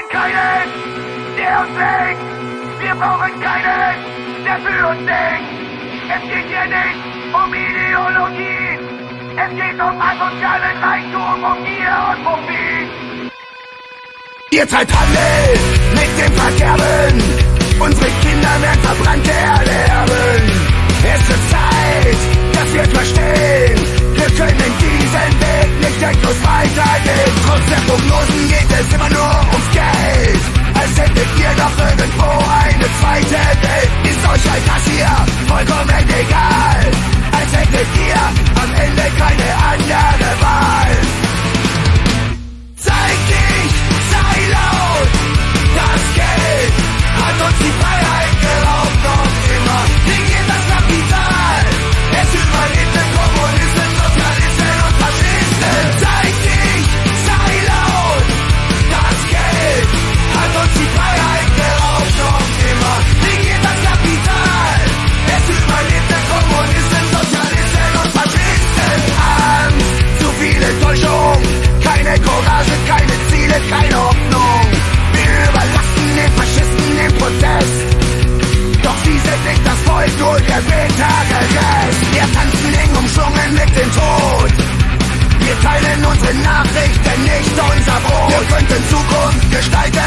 brauchen keinen, der uns lenkt. Wir brauchen keinen, der für uns denkt. Es geht hier nicht um Ideologie. Es geht um asozialen Reichtum, um Gier und Profit. Ihr treibt Handel mit dem Verderben. Unsere Kinder werden verbrannte Erde erben. Es wird Zeit, dass wir verstehen. Wir können diesen Weg nicht endlos weitergehen. Trotz der Prognosen geht es immer nur ums Geld. Als hättet ihr doch irgendwo eine zweite Welt. Ist euch all das hier vollkommen egal? Als hättet ihr am Ende keine andere Wahl. Zeig dich, sei laut. Das Geld hat uns die Freiheit geraubt. Noch immer regiert das Kapital. Es überlebt den Kommunisten, Sozialisten und Faschisten. Zeig dich, sei laut. Das Geld hat uns die Freiheit geraubt. Noch immer regiert das Kapital. Es überlebt den Kommunisten, Sozialisten und Faschisten. Angst, zu viel Enttäuschung, keine Courage, keine Ziele, keine Hoffnung. Wir überlassen den Faschisten den Prozess. Doch sie sind nicht das Volk, nur der bittere Rest. Wir tanzen eng umschlungen mit dem Tod. Wir teilen unsere Nachrichten, nicht unser Brot. Wir könnten Zukunft gestalten.